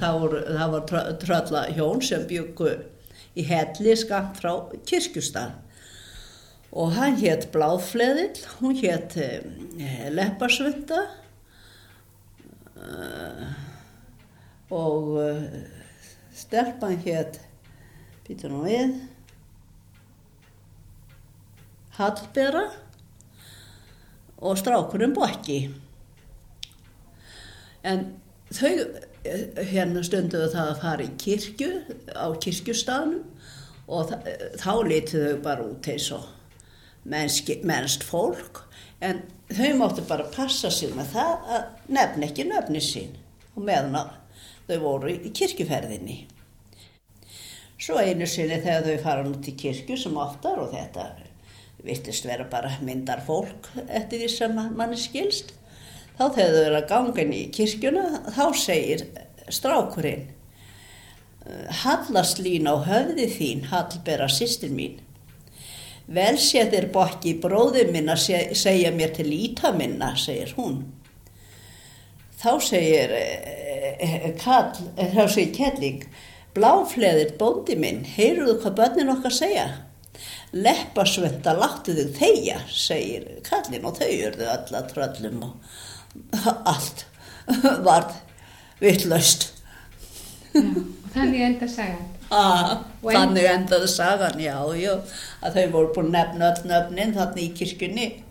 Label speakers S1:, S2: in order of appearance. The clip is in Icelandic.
S1: það var tröllahjón sem bjuggu í Helli skammt frá Kirkjustað. Og hann hét Bláfleðill, hún hét Lepparsvunda og stelpan hét, býtu nú við, Hallbera og strákurinn Bokki. En þau hérna stunduðu það að fara í kirkju á kirkjustaðnum og þá litu þau bara út eins og mennst fólk, en þau máttu bara passa sig með það að nefna ekki nöfni sín og meðan að þau voru í kirkjuferðinni. Svo einu sinni þegar þau fara út í kirkju sem oftar, og þetta virtist vera bara myndar fólk eftir því sem manni skilst, þá þegar þau eru að ganga inn í kirkjuna, þá segir strákurinn: Hallast lín á höfði þín, Hallbera systir mín. Vel sé þér Bokki bróðir minn að segja mér til líta minna, segir hún. Þá segir Kelling: Bláfleðill bóndi minn, heyrðu hvað börnin okkar segja? Lepparsvunda láttu þig þegja, segir kallinn, og þau urðu öll að tröllum og allt varð vitlaust.
S2: Já, og þannig enda sagan.
S1: Þannig endaði sagan, já, að þau voru búin að nefna öll nöfnin þarna í kirkjunni.